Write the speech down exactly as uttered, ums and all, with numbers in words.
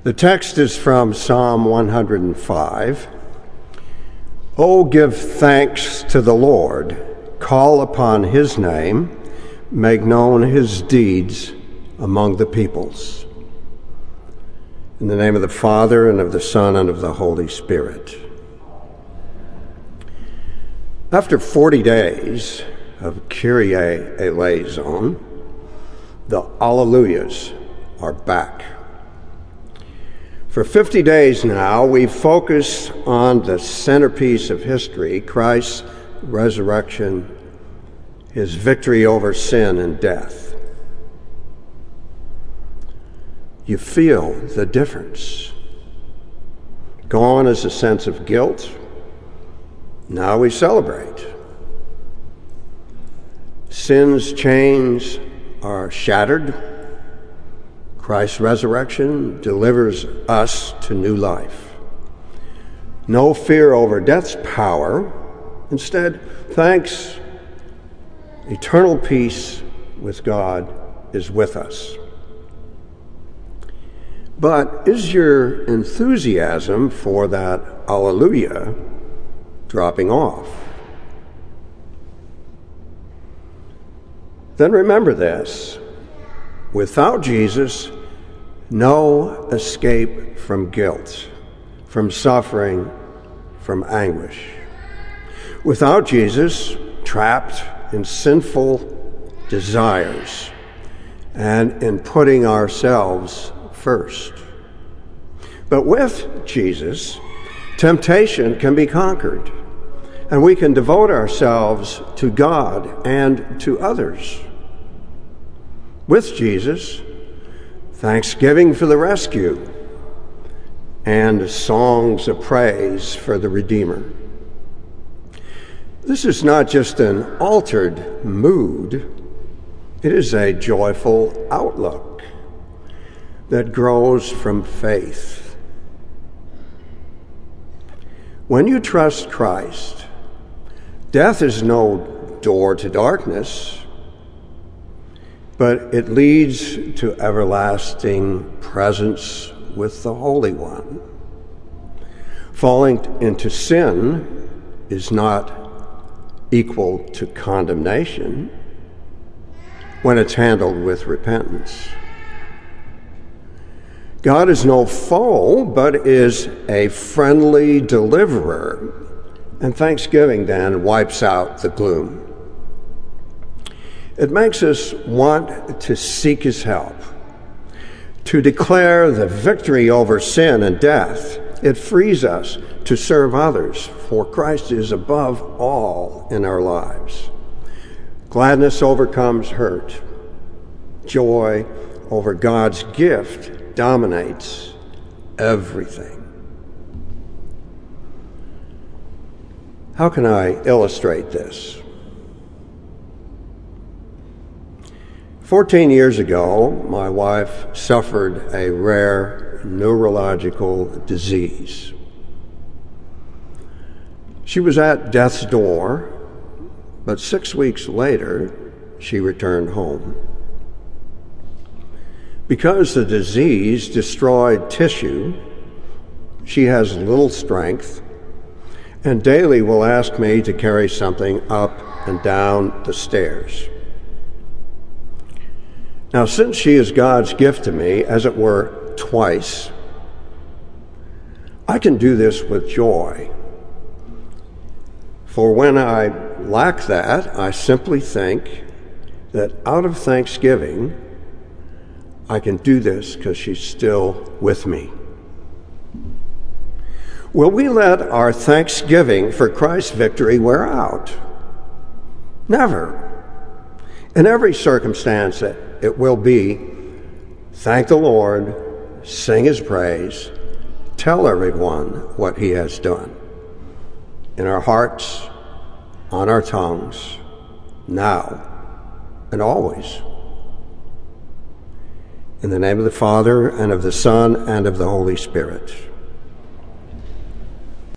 The text is from Psalm one hundred five. Oh, give thanks to the Lord, call upon his name, make known his deeds among the peoples. In the name of the Father, and of the Son, and of the Holy Spirit. After forty days of Kyrie eleison, the Alleluias are back. For fifty days now, we focus on the centerpiece of history, Christ's resurrection, his victory over sin and death. You feel the difference. Gone is a sense of guilt. Now we celebrate. Sin's chains are shattered. Christ's resurrection delivers us to new life. No fear over death's power. Instead, thanks, eternal peace with God is with us. But is your enthusiasm for that Alleluia dropping off? Then remember this. Without Jesus, no escape from guilt, from suffering, from anguish. Without Jesus, trapped in sinful desires and in putting ourselves first. But with Jesus, temptation can be conquered, and we can devote ourselves to God and to others. With Jesus, thanksgiving for the rescue and songs of praise for the Redeemer. This is not just an altered mood, it is a joyful outlook that grows from faith. When you trust Christ, death is no door to darkness, but it leads to everlasting presence with the Holy One. Falling into sin is not equal to condemnation when it's handled with repentance. God is no foe, but is a friendly deliverer, and thanksgiving then wipes out the gloom. It makes us want to seek his help, to declare the victory over sin and death. It frees us to serve others, for Christ is above all in our lives. Gladness overcomes hurt. Joy over God's gift dominates everything. How can I illustrate this? Fourteen years ago, my wife suffered a rare neurological disease. She was at death's door, but six weeks later, she returned home. Because the disease destroyed tissue, she has little strength, and daily will ask me to carry something up and down the stairs. Now, since she is God's gift to me, as it were, twice, I can do this with joy. For when I lack that, I simply think that out of thanksgiving, I can do this because she's still with me. Will we let our thanksgiving for Christ's victory wear out? Never. In every circumstance, it will be, thank the Lord, sing his praise, tell everyone what he has done. In our hearts, on our tongues, now and always. In the name of the Father, and of the Son, and of the Holy Spirit.